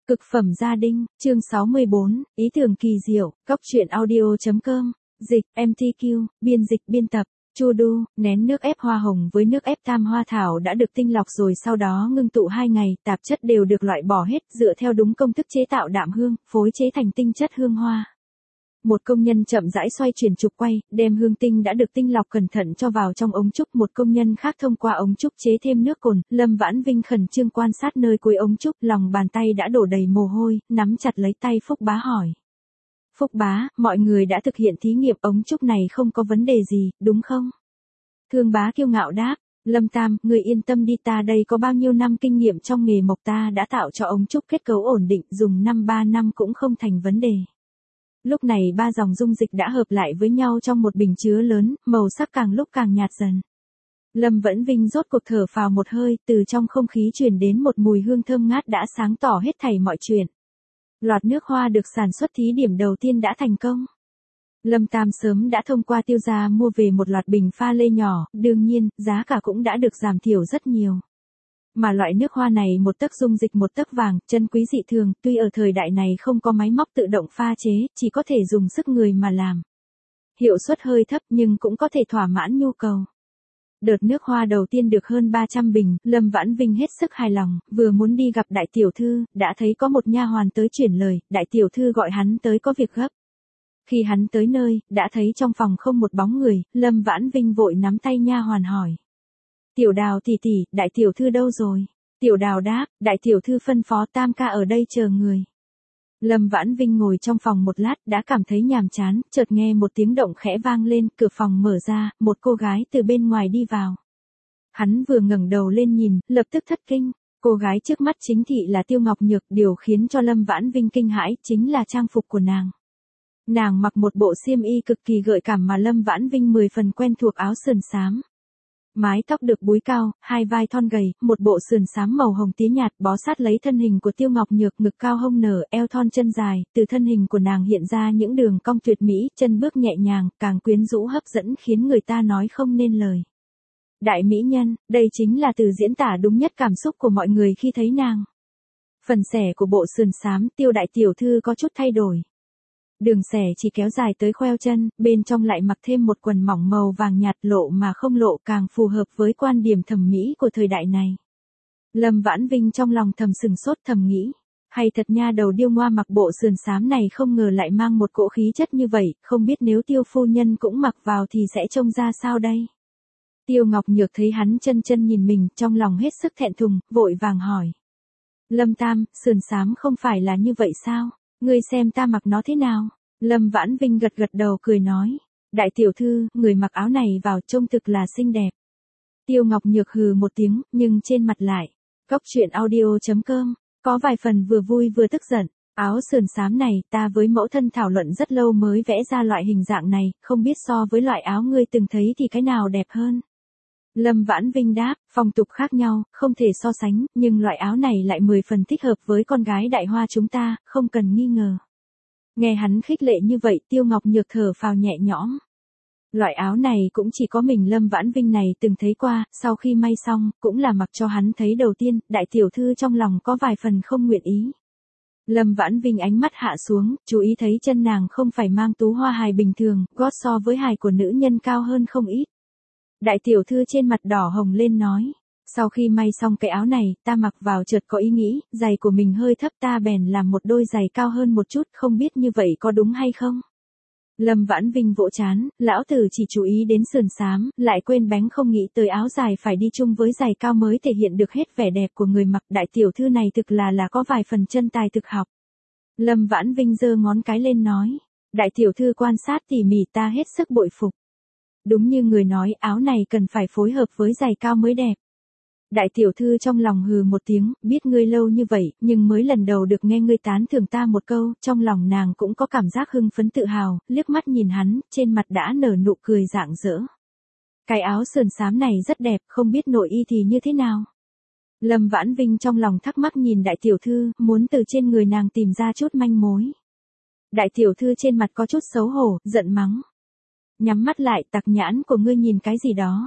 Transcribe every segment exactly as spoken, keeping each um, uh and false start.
Cực phẩm gia đình, chương sáu mươi bốn, ý tưởng kỳ diệu, cóc truyện audio.com, dịch, em tê quy, biên dịch biên tập, Chu Du, nén nước ép hoa hồng với nước ép tam hoa thảo đã được tinh lọc rồi sau đó ngưng tụ hai ngày, tạp chất đều được loại bỏ hết, dựa theo đúng công thức chế tạo đạm hương, phối chế thành tinh chất hương hoa. Một công nhân chậm rãi xoay chuyển trục quay, đem hương tinh đã được tinh lọc cẩn thận cho vào trong ống trúc, một công nhân khác thông qua ống trúc chế thêm nước cồn. Lâm Vãn Vinh khẩn trương quan sát nơi cuối ống trúc, lòng bàn tay đã đổ đầy mồ hôi, nắm chặt lấy tay Phúc Bá hỏi. Phúc Bá, mọi người đã thực hiện thí nghiệm ống trúc này không có vấn đề gì, đúng không? Thương Bá kiêu ngạo đáp. Lâm Tam, người yên tâm đi, ta đây có bao nhiêu năm kinh nghiệm trong nghề mộc, ta đã tạo cho ống trúc kết cấu ổn định, dùng năm ba năm cũng không thành vấn đề. Lúc này ba dòng dung dịch đã hợp lại với nhau trong một bình chứa lớn, màu sắc càng lúc càng nhạt dần. Lâm Vãn Vinh rốt cuộc thở phào một hơi, từ trong không khí truyền đến một mùi hương thơm ngát đã sáng tỏ hết thảy mọi chuyện. Loạt nước hoa được sản xuất thí điểm đầu tiên đã thành công. Lâm Tam sớm đã thông qua tiêu gia mua về một loạt bình pha lê nhỏ, đương nhiên, giá cả cũng đã được giảm thiểu rất nhiều. Mà loại nước hoa này một tấc dung dịch một tấc vàng, chân quý dị thường, tuy ở thời đại này không có máy móc tự động pha chế, chỉ có thể dùng sức người mà làm. Hiệu suất hơi thấp nhưng cũng có thể thỏa mãn nhu cầu. Đợt nước hoa đầu tiên được hơn ba trăm bình, Lâm Vãn Vinh hết sức hài lòng, vừa muốn đi gặp đại tiểu thư, đã thấy có một nha hoàn tới chuyển lời, đại tiểu thư gọi hắn tới có việc gấp. Khi hắn tới nơi, đã thấy trong phòng không một bóng người, Lâm Vãn Vinh vội nắm tay nha hoàn hỏi. Tiểu Đào tỷ tỷ, đại tiểu thư đâu rồi? Tiểu Đào đáp, đại tiểu thư phân phó Tam ca ở đây chờ người. Lâm Vãn Vinh ngồi trong phòng một lát, đã cảm thấy nhàm chán, chợt nghe một tiếng động khẽ vang lên, cửa phòng mở ra, một cô gái từ bên ngoài đi vào. Hắn vừa ngẩng đầu lên nhìn, lập tức thất kinh, cô gái trước mắt chính thị là Tiêu Ngọc Nhược, điều khiến cho Lâm Vãn Vinh kinh hãi, chính là trang phục của nàng. Nàng mặc một bộ xiêm y cực kỳ gợi cảm mà Lâm Vãn Vinh mười phần quen thuộc, áo sườn xám. Mái tóc được búi cao, hai vai thon gầy, một bộ sườn xám màu hồng tía nhạt bó sát lấy thân hình của Tiêu Ngọc Nhược, ngực cao hông nở, eo thon chân dài, từ thân hình của nàng hiện ra những đường cong tuyệt mỹ, chân bước nhẹ nhàng, càng quyến rũ hấp dẫn khiến người ta nói không nên lời. Đại mỹ nhân, đây chính là từ diễn tả đúng nhất cảm xúc của mọi người khi thấy nàng. Phần xẻ của bộ sườn xám Tiêu đại tiểu thư có chút thay đổi. Đường xẻ chỉ kéo dài tới khoeo chân, bên trong lại mặc thêm một quần mỏng màu vàng nhạt, lộ mà không lộ, càng phù hợp với quan điểm thẩm mỹ của thời đại này. Lâm Vãn Vinh trong lòng thầm sừng sốt, thầm nghĩ, hay thật nha, đầu điêu ngoa mặc bộ sườn xám này không ngờ lại mang một cỗ khí chất như vậy, không biết nếu Tiêu phu nhân cũng mặc vào thì sẽ trông ra sao đây. Tiêu Ngọc Nhược thấy hắn chân chân nhìn mình, trong lòng hết sức thẹn thùng, vội vàng hỏi. Lâm Tam, sườn xám không phải là như vậy sao? Ngươi xem ta mặc nó thế nào? Lâm Vãn Vinh gật gật đầu cười nói. Đại tiểu thư, người mặc áo này vào trông thực là xinh đẹp. Tiêu Ngọc Nhược hừ một tiếng, nhưng trên mặt lại. Cóc truyện audio.com, có vài phần vừa vui vừa tức giận. Áo sườn xám này, ta với mẫu thân thảo luận rất lâu mới vẽ ra loại hình dạng này, không biết so với loại áo ngươi từng thấy thì cái nào đẹp hơn. Lâm Vãn Vinh đáp, phong tục khác nhau, không thể so sánh, nhưng loại áo này lại mười phần thích hợp với con gái đại hoa chúng ta, không cần nghi ngờ. Nghe hắn khích lệ như vậy, Tiêu Ngọc Nhược thở phào nhẹ nhõm. Loại áo này cũng chỉ có mình Lâm Vãn Vinh này từng thấy qua, sau khi may xong, cũng là mặc cho hắn thấy đầu tiên, đại tiểu thư trong lòng có vài phần không nguyện ý. Lâm Vãn Vinh ánh mắt hạ xuống, chú ý thấy chân nàng không phải mang tú hoa hài bình thường, gót so với hài của nữ nhân cao hơn không ít. Đại tiểu thư trên mặt đỏ hồng lên nói, sau khi may xong cái áo này, ta mặc vào chợt có ý nghĩ, giày của mình hơi thấp, ta bèn làm một đôi giày cao hơn một chút, không biết như vậy có đúng hay không? Lâm Vãn Vinh vỗ chán, lão tử chỉ chú ý đến sườn xám, lại quên bén không nghĩ tới áo dài phải đi chung với giày cao mới thể hiện được hết vẻ đẹp của người mặc. Đại tiểu thư này thực là là có vài phần chân tài thực học. Lâm Vãn Vinh giơ ngón cái lên nói, đại tiểu thư quan sát tỉ mỉ, ta hết sức bội phục. Đúng như người nói, áo này cần phải phối hợp với giày cao mới đẹp. Đại tiểu thư trong lòng hừ một tiếng, biết ngươi lâu như vậy, nhưng mới lần đầu được nghe ngươi tán thưởng ta một câu, trong lòng nàng cũng có cảm giác hưng phấn tự hào, liếc mắt nhìn hắn, trên mặt đã nở nụ cười rạng rỡ. Cái áo sườn xám này rất đẹp, không biết nội y thì như thế nào? Lâm Vãn Vinh trong lòng thắc mắc nhìn đại tiểu thư, muốn từ trên người nàng tìm ra chút manh mối. Đại tiểu thư trên mặt có chút xấu hổ, giận mắng. Nhắm mắt lại, tặc nhãn của ngươi nhìn cái gì đó.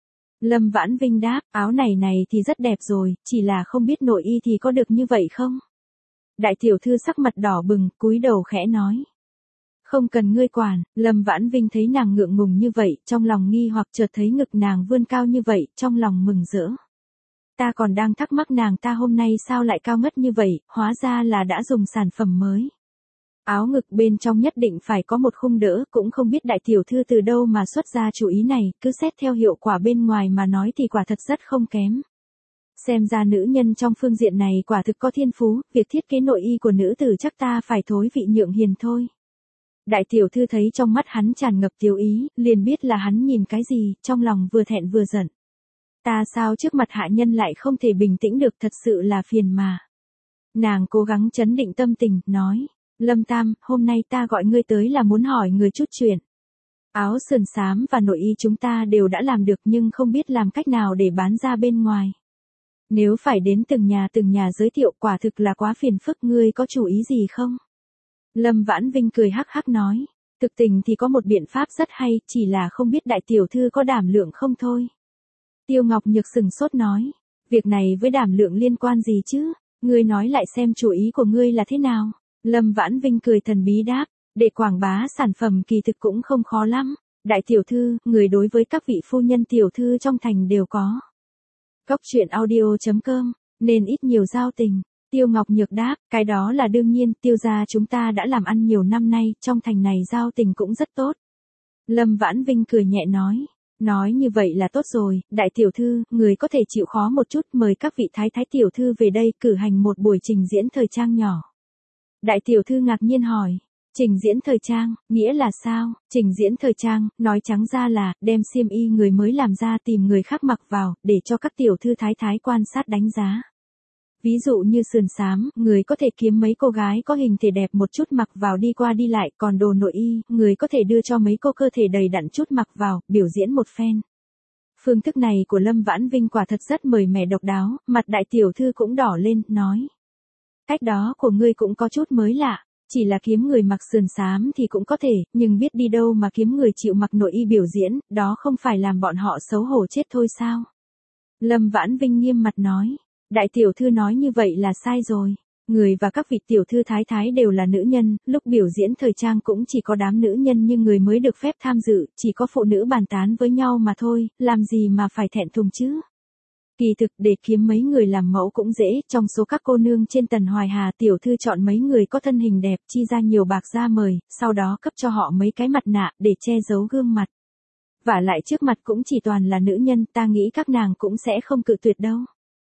Lâm Vãn Vinh đáp, áo này này thì rất đẹp rồi, chỉ là không biết nội y thì có được như vậy không? Đại tiểu thư sắc mặt đỏ bừng, cúi đầu khẽ nói. Không cần ngươi quản. Lâm Vãn Vinh thấy nàng ngượng ngùng như vậy, trong lòng nghi hoặc chợt thấy ngực nàng vươn cao như vậy, trong lòng mừng rỡ. Ta còn đang thắc mắc nàng ta hôm nay sao lại cao ngất như vậy, hóa ra là đã dùng sản phẩm mới. Áo ngực bên trong nhất định phải có một khung đỡ, cũng không biết đại tiểu thư từ đâu mà xuất ra chủ ý này, cứ xét theo hiệu quả bên ngoài mà nói thì quả thật rất không kém. Xem ra nữ nhân trong phương diện này quả thực có thiên phú, việc thiết kế nội y của nữ tử chắc ta phải thối vị nhượng hiền thôi. Đại tiểu thư thấy trong mắt hắn tràn ngập tiểu ý, liền biết là hắn nhìn cái gì, trong lòng vừa thẹn vừa giận. Ta sao trước mặt hạ nhân lại không thể bình tĩnh được, thật sự là phiền mà. Nàng cố gắng trấn định tâm tình, nói. Lâm Tam, hôm nay ta gọi ngươi tới là muốn hỏi người chút chuyện. Áo sườn xám và nội y chúng ta đều đã làm được nhưng không biết làm cách nào để bán ra bên ngoài. Nếu phải đến từng nhà từng nhà giới thiệu quả thực là quá phiền phức, ngươi có chủ ý gì không? Lâm Vãn Vinh cười hắc hắc nói. Thực tình thì có một biện pháp rất hay, chỉ là không biết đại tiểu thư có đảm lượng không thôi. Tiêu Ngọc Nhược sừng sốt nói. Việc này với đảm lượng liên quan gì chứ? Ngươi nói lại xem chủ ý của ngươi là thế nào? Lâm Vãn Vinh cười thần bí đáp. Để quảng bá sản phẩm kỳ thực cũng không khó lắm. Đại tiểu thư, người đối với các vị phu nhân tiểu thư trong thành đều có. Cốc truyện audio chấm com, nên ít nhiều giao tình. Tiêu Ngọc Nhược đáp, cái đó là đương nhiên, Tiêu gia chúng ta đã làm ăn nhiều năm nay, trong thành này giao tình cũng rất tốt. Lâm Vãn Vinh cười nhẹ nói, nói như vậy là tốt rồi, đại tiểu thư, người có thể chịu khó một chút, mời các vị thái thái tiểu thư về đây cử hành một buổi trình diễn thời trang nhỏ. Đại tiểu thư ngạc nhiên hỏi. Trình diễn thời trang, nghĩa là sao? Trình diễn thời trang, nói trắng ra là, đem xiêm y người mới làm ra tìm người khác mặc vào, để cho các tiểu thư thái thái quan sát đánh giá. Ví dụ như sườn xám, người có thể kiếm mấy cô gái có hình thể đẹp một chút mặc vào đi qua đi lại, còn đồ nội y, người có thể đưa cho mấy cô cơ thể đầy đặn chút mặc vào, biểu diễn một phen. Phương thức này của Lâm Vãn Vinh quả thật rất mới mẻ độc đáo, mặt đại tiểu thư cũng đỏ lên, nói. Cách đó của ngươi cũng có chút mới lạ. Chỉ là kiếm người mặc sườn xám thì cũng có thể, nhưng biết đi đâu mà kiếm người chịu mặc nội y biểu diễn, đó không phải làm bọn họ xấu hổ chết thôi sao? Lâm Vãn Vinh nghiêm mặt nói, đại tiểu thư nói như vậy là sai rồi. Người và các vị tiểu thư thái thái đều là nữ nhân, lúc biểu diễn thời trang cũng chỉ có đám nữ nhân như người mới được phép tham dự, chỉ có phụ nữ bàn tán với nhau mà thôi, làm gì mà phải thẹn thùng chứ? Kỳ thực để kiếm mấy người làm mẫu cũng dễ, trong số các cô nương trên Tần Hoài Hà tiểu thư chọn mấy người có thân hình đẹp, chi ra nhiều bạc ra mời, sau đó cấp cho họ mấy cái mặt nạ để che giấu gương mặt. Vả lại trước mặt cũng chỉ toàn là nữ nhân, ta nghĩ các nàng cũng sẽ không cự tuyệt đâu.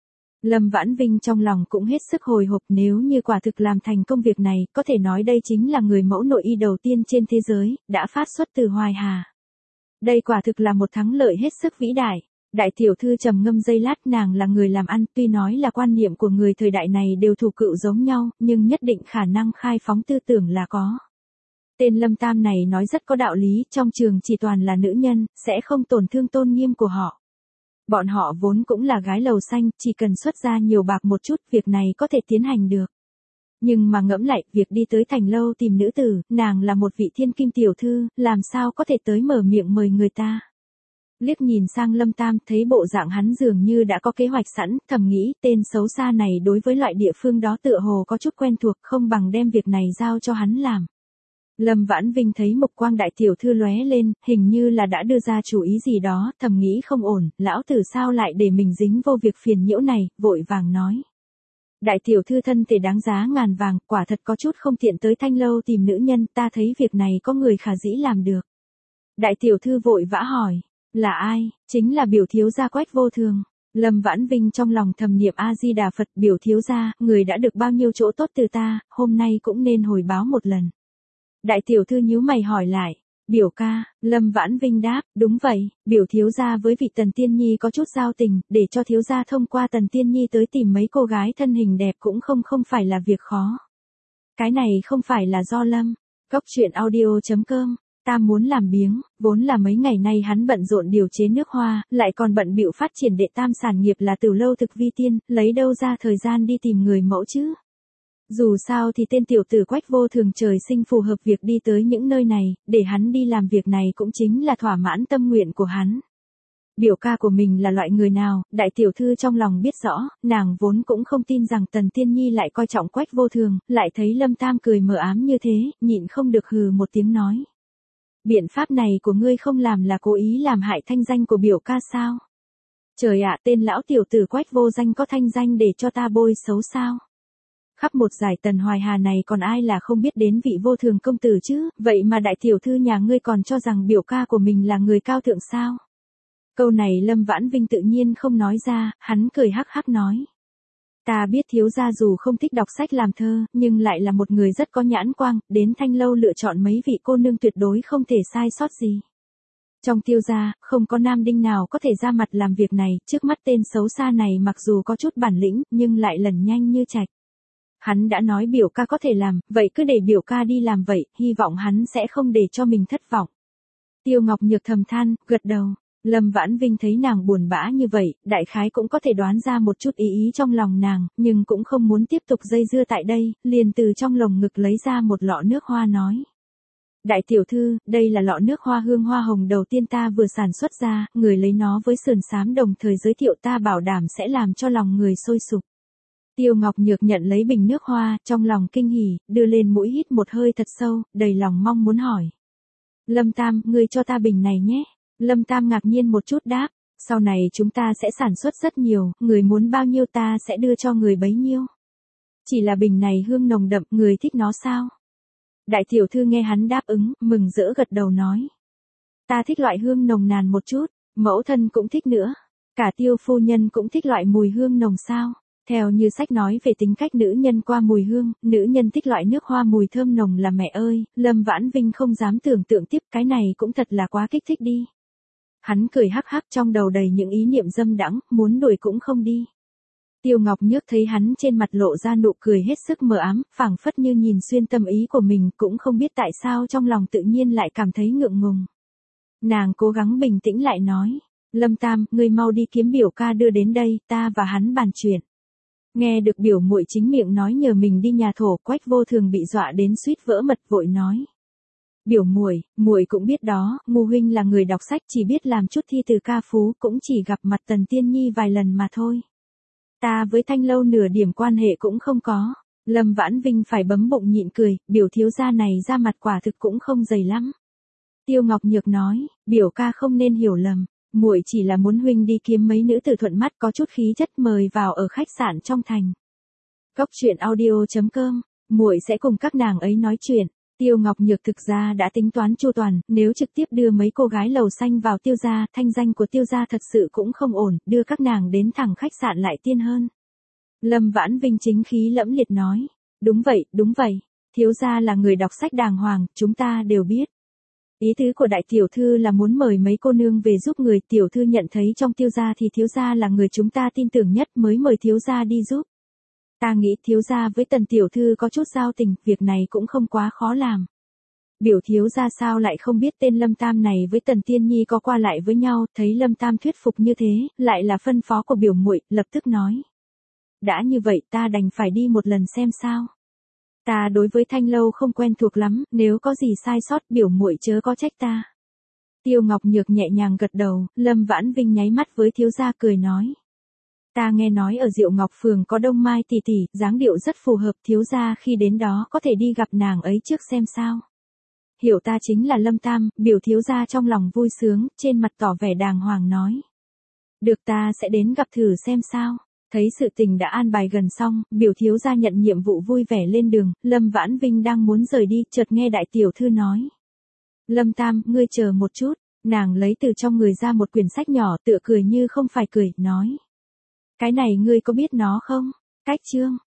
Lâm Vãn Vinh trong lòng cũng hết sức hồi hộp, nếu như quả thực làm thành công việc này, có thể nói đây chính là người mẫu nội y đầu tiên trên thế giới, đã phát xuất từ Hoài Hà. Đây quả thực là một thắng lợi hết sức vĩ đại. Đại tiểu thư trầm ngâm giây lát, nàng là người làm ăn, tuy nói là quan niệm của người thời đại này đều thủ cựu giống nhau, nhưng nhất định khả năng khai phóng tư tưởng là có. Tên Lâm Tam này nói rất có đạo lý, trong trường chỉ toàn là nữ nhân, sẽ không tổn thương tôn nghiêm của họ. Bọn họ vốn cũng là gái lầu xanh, chỉ cần xuất ra nhiều bạc một chút, việc này có thể tiến hành được. Nhưng mà ngẫm lại, việc đi tới thành lâu tìm nữ tử, nàng là một vị thiên kim tiểu thư, làm sao có thể tới mở miệng mời người ta. Liếc nhìn sang Lâm Tam, thấy bộ dạng hắn dường như đã có kế hoạch sẵn, thầm nghĩ, tên xấu xa này đối với loại địa phương đó tựa hồ có chút quen thuộc, không bằng đem việc này giao cho hắn làm. Lâm Vãn Vinh thấy mục quang đại tiểu thư lóe lên, hình như là đã đưa ra chủ ý gì đó, thầm nghĩ không ổn, lão tử sao lại để mình dính vô việc phiền nhiễu này, vội vàng nói. Đại tiểu thư thân thể đáng giá ngàn vàng, quả thật có chút không tiện tới thanh lâu tìm nữ nhân, ta thấy việc này có người khả dĩ làm được. Đại tiểu thư vội vã hỏi. Là ai? Chính là biểu thiếu gia Quách Vô Thường. Lâm Vãn Vinh trong lòng thầm niệm A-di-đà Phật, biểu thiếu gia, người đã được bao nhiêu chỗ tốt từ ta, hôm nay cũng nên hồi báo một lần. Đại tiểu thư nhíu mày hỏi lại, biểu ca, Lâm Vãn Vinh đáp, đúng vậy, biểu thiếu gia với vị Tần Tiên Nhi có chút giao tình, để cho thiếu gia thông qua Tần Tiên Nhi tới tìm mấy cô gái thân hình đẹp cũng không không phải là việc khó. Cái này không phải là do Lâm. Cốc truyện audio chấm com. Ta muốn làm biếng, vốn là mấy ngày nay hắn bận rộn điều chế nước hoa, lại còn bận bịu phát triển đệ tam sản nghiệp là Từ Lâu Thực Vi Tiên, lấy đâu ra thời gian đi tìm người mẫu chứ. Dù sao thì tên tiểu tử Quách Vô Thường trời sinh phù hợp việc đi tới những nơi này, để hắn đi làm việc này cũng chính là thỏa mãn tâm nguyện của hắn. Biểu ca của mình là loại người nào, đại tiểu thư trong lòng biết rõ, nàng vốn cũng không tin rằng Tần Tiên Nhi lại coi trọng Quách Vô Thường, lại thấy Lâm Tam cười mờ ám như thế, nhịn không được hừ một tiếng nói. Biện pháp này của ngươi không làm là cố ý làm hại thanh danh của biểu ca sao? Trời ạ, tên lão tiểu tử Quách Vô Danh có thanh danh để cho ta bôi xấu sao? Khắp một giải Tần Hoài Hà này còn ai là không biết đến vị Vô Thường công tử chứ, vậy mà đại tiểu thư nhà ngươi còn cho rằng biểu ca của mình là người cao thượng sao? Câu này Lâm Vãn Vinh tự nhiên không nói ra, hắn cười hắc hắc nói. Ta biết thiếu gia dù không thích đọc sách làm thơ, nhưng lại là một người rất có nhãn quang, đến Thanh Lâu lựa chọn mấy vị cô nương tuyệt đối không thể sai sót gì. Trong Tiêu gia, không có nam đinh nào có thể ra mặt làm việc này, trước mắt tên xấu xa này mặc dù có chút bản lĩnh, nhưng lại lần nhanh như trạch. Hắn đã nói biểu ca có thể làm, vậy cứ để biểu ca đi làm vậy, hy vọng hắn sẽ không để cho mình thất vọng. Tiêu Ngọc Nhược thầm than, gật đầu. Lâm Vãn Vinh thấy nàng buồn bã như vậy, đại khái cũng có thể đoán ra một chút ý ý trong lòng nàng, nhưng cũng không muốn tiếp tục dây dưa tại đây, liền từ trong lồng ngực lấy ra một lọ nước hoa nói. Đại tiểu thư, đây là lọ nước hoa hương hoa hồng đầu tiên ta vừa sản xuất ra, người lấy nó với sườn xám đồng thời giới thiệu ta bảo đảm sẽ làm cho lòng người sôi sục. Tiêu Ngọc Nhược nhận lấy bình nước hoa, trong lòng kinh hỉ, đưa lên mũi hít một hơi thật sâu, đầy lòng mong muốn hỏi. Lâm Tam, ngươi cho ta bình này nhé. Lâm Tam ngạc nhiên một chút đáp, sau này chúng ta sẽ sản xuất rất nhiều, người muốn bao nhiêu ta sẽ đưa cho người bấy nhiêu. Chỉ là bình này hương nồng đậm, người thích nó sao? Đại tiểu thư nghe hắn đáp ứng, mừng rỡ gật đầu nói. Ta thích loại hương nồng nàn một chút, mẫu thân cũng thích nữa. Cả Tiêu phu nhân cũng thích loại mùi hương nồng sao? Theo như sách nói về tính cách nữ nhân qua mùi hương, nữ nhân thích loại nước hoa mùi thơm nồng là mẹ ơi, Lâm Vãn Vinh không dám tưởng tượng tiếp cái này cũng thật là quá kích thích đi. Hắn cười hắc hắc trong đầu đầy những ý niệm dâm đãng, muốn đuổi cũng không đi. Tiêu Ngọc Nhược thấy hắn trên mặt lộ ra nụ cười hết sức mờ ám, phảng phất như nhìn xuyên tâm ý của mình, cũng không biết tại sao trong lòng tự nhiên lại cảm thấy ngượng ngùng. Nàng cố gắng bình tĩnh lại nói, Lâm Tam, ngươi mau đi kiếm biểu ca đưa đến đây, ta và hắn bàn chuyện. Nghe được biểu muội chính miệng nói nhờ mình đi nhà thổ, Quách Vô Thường bị dọa đến suýt vỡ mật vội nói. Biểu muội, muội cũng biết đó, Ngô huynh là người đọc sách chỉ biết làm chút thi từ ca phú, cũng chỉ gặp mặt Tần Tiên Nhi vài lần mà thôi. Ta với Thanh Lâu nửa điểm quan hệ cũng không có. Lâm Vãn Vinh phải bấm bụng nhịn cười, biểu thiếu gia này ra mặt quả thực cũng không dày lắm. Tiêu Ngọc Nhược nói, biểu ca không nên hiểu lầm, muội chỉ là muốn huynh đi kiếm mấy nữ tử thuận mắt có chút khí chất mời vào ở khách sạn trong thành. Cốc truyện audio chấm com, muội sẽ cùng các nàng ấy nói chuyện. Tiêu Ngọc Nhược thực ra đã tính toán chu toàn, nếu trực tiếp đưa mấy cô gái lầu xanh vào Tiêu gia, thanh danh của Tiêu gia thật sự cũng không ổn, đưa các nàng đến thẳng khách sạn lại tiên hơn. Lâm Vãn Vinh chính khí lẫm liệt nói, đúng vậy, đúng vậy, thiếu gia là người đọc sách đàng hoàng, chúng ta đều biết. Ý tứ của đại tiểu thư là muốn mời mấy cô nương về giúp người, tiểu thư nhận thấy trong Tiêu gia thì thiếu gia là người chúng ta tin tưởng nhất mới mời thiếu gia đi giúp. Ta nghĩ thiếu gia với Tần tiểu thư có chút giao tình, việc này cũng không quá khó làm. Biểu thiếu gia sao lại không biết tên Lâm Tam này với Tần Tiên Nhi có qua lại với nhau, thấy Lâm Tam thuyết phục như thế, lại là phân phó của biểu muội, lập tức nói. Đã như vậy ta đành phải đi một lần xem sao. Ta đối với Thanh Lâu không quen thuộc lắm, nếu có gì sai sót biểu muội chớ có trách ta. Tiêu Ngọc Nhược nhẹ nhàng gật đầu, Lâm Vãn Vinh nháy mắt với thiếu gia cười nói. Ta nghe nói ở Diệu Ngọc Phường có Đông Mai tỷ tỷ, dáng điệu rất phù hợp, thiếu gia khi đến đó có thể đi gặp nàng ấy trước xem sao. Hiểu ta chính là Lâm Tam, biểu thiếu gia trong lòng vui sướng, trên mặt tỏ vẻ đàng hoàng nói. Được, ta sẽ đến gặp thử xem sao. Thấy sự tình đã an bài gần xong, biểu thiếu gia nhận nhiệm vụ vui vẻ lên đường, Lâm Vãn Vinh đang muốn rời đi, chợt nghe đại tiểu thư nói. Lâm Tam, ngươi chờ một chút, nàng lấy từ trong người ra một quyển sách nhỏ, tựa cười như không phải cười, nói. Cái này ngươi có biết nó không? Cách chương,